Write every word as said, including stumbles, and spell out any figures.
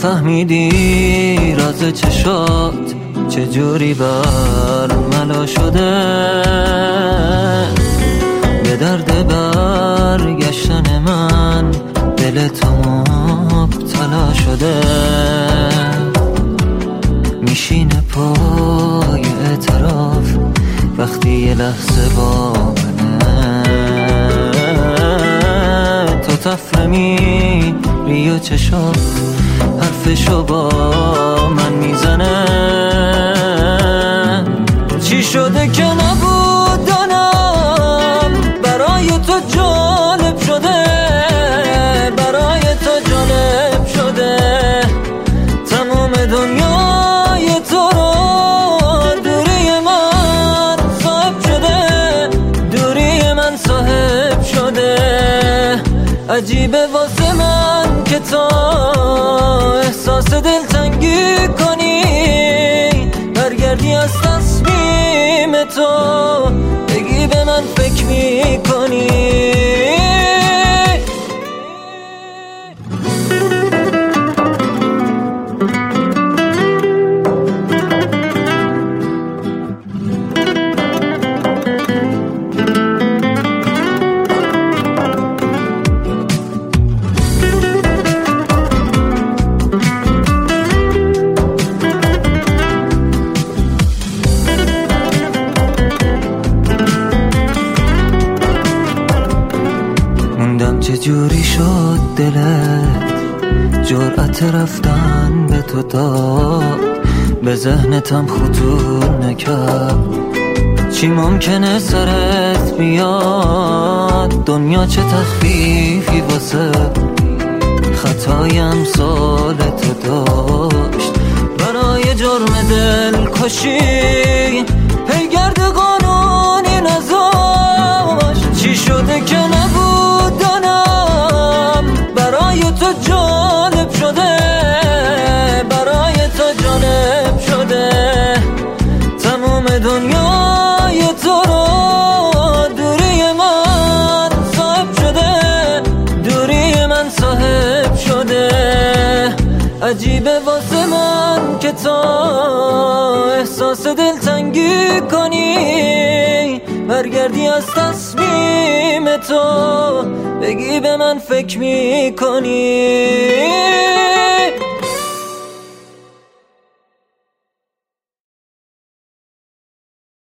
نفهمیدی راز چشات چجوری برملا شده، به درد برگشتن من دل تو مبتلا شده. میشینه پای اعتراف وقتی یه لحظه با منه، تو تفرمی ریو چشات حرفشو با من میزنه. چی شده که نبود دانم برای تو جالب شده، برای تو جالب شده. تمام دنیای تو رو دوری من صاحب شده، دوری من صاحب شده. عجیبه واسه من که تو احساس دلتنگی کنی، برگردی از تصمیم تو بگی به من فکر میکنی. چجوری شد دلت جرأت رفتن به تو داد، به ذهنتم خطور نکرد چی ممکنه سرت بیاد. دنیا چه تخفیفی واسه خطایم سال تو داشت، برای جرم دل کشی پیگرد قانونی نذاشت. چی شده که نبود دانم برای تو جالب شده، برای تو جالب شده. تمام دنیای تو رو دوری من صاحب شده، دوری من صاحب شده. عجیبه واسه من که تو احساس دلتنگی کنی، برگردی از تصمیم تو بگی به من فکر میکنی.